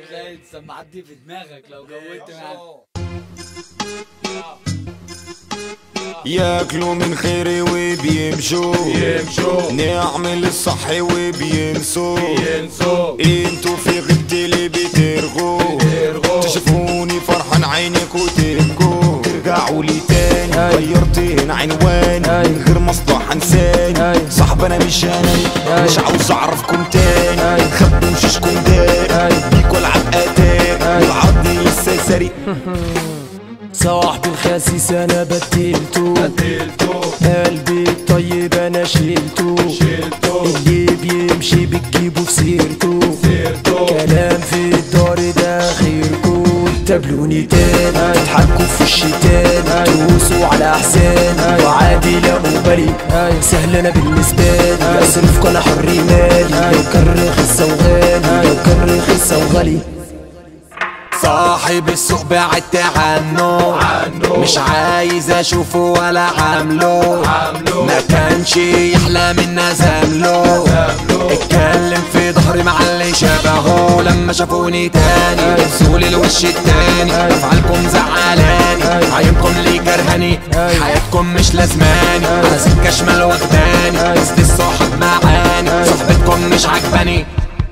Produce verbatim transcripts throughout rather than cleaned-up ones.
تخيل السماعات دي في دماغك لو جودت معاك. ياكلوا من خيري وبيمشوا يمشوا نعمل الصح وبينسوا ينسوا انتوا في غيبتي اللي بترغوا تشوفوني فرحان عينك وتبكوا ترجعوا لي تاني غيرت عنواني من غير مصلحة انساني صاحب انا مش انا مش عاوز اعرفكم تاني خبوا وشوشكم داري بيكوا العب اتاري والعض لسه ساري. صاحبي الخسيس انا بدلته قلبي الطيب انا شلته اللي بيمشي بتجيبه في سيرته كلام في الدار ده خيركو تقابلوني تاني تضحكوا في وشي تاني تروسوا على احساني وعادي لا مبالي سهل انا بالنسبه لي اصرفكوا انا حر مالي لو كان رخيص وغالي لو كان رخيص وغالي. صاحب السوق بعدت عنه مش عايز اشوفه ولا عامله ما كانش يحلى منا زمله اتكلم في ظهري مع اللي شبهه لما شافوني تاني لبسولي الوش التاني افعالكم زعلاني عينكم لي كرهاني حياتكم مش لازماني على سكة شمال واخداني قصدي الصاحب معاني صحبتكم مش عجباني.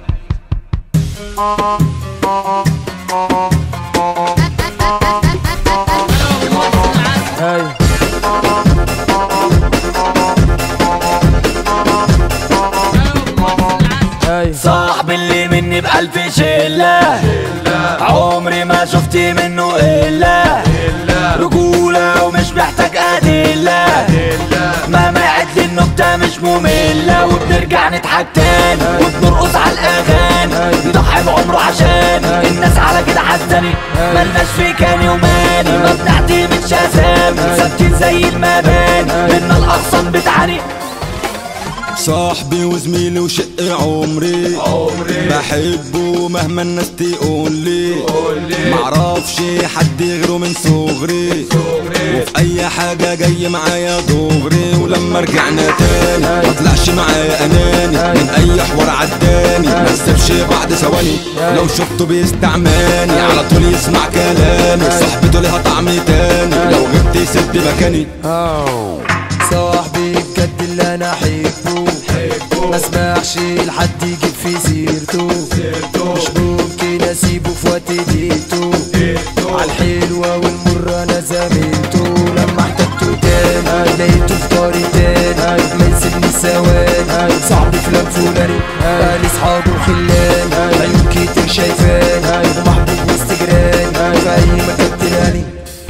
صاحب اللي مني بألف شلة عمري ما شفت منه إلا رجولة ومش محتاج أدلة مهما يعد لي النكتة مش مملة وبنرجع نضحك تاني وبنرقص على الأغاني بيضحي بعمره عشان الناس على كده حزاني ملناش في كاني وماني ما بنعتمدش أسامي ثابتين زي المباني منا الأغصان بتعاني. صاحبي وزميلي وشق عمري عمري بحبه مهما الناس تقولي معرفش حد غيره من صغري وفي اي حاجة جاي معايا دغري ولما رجعنا تاني مطلعش معايا اناني من اي حوار عداني مسبش بعد ثواني لو شفته بيستعماني على طول يسمع كلامي صاحبته ليها طعم تاني لو غبت سبت مكاني. صاحبي بجد اللي انا احبه ما اسمحش لحد يجيب في سيرته مش ممكن اسيبه في وقت ديته عالحلوة والمرة انا زميلته لما احتجته تاني لقيته في داري تاني ما يسيبني ثواني صاحبي فلان فلاني قالي صحابه وخلاني عيون كتير شايفاني ومحبوب وسط جيراني في اي مكان تلاني.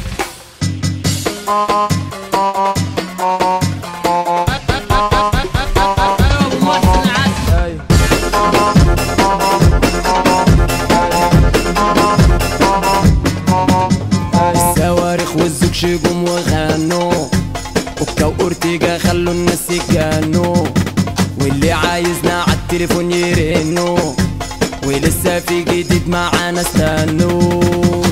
الصواريخ والزوج جم وغنوا اوكا واورتيجا خلوا الناس يتجنوا واللي عايزنا عالتليفون يرنوا ولسه في جديد معانا استنوا.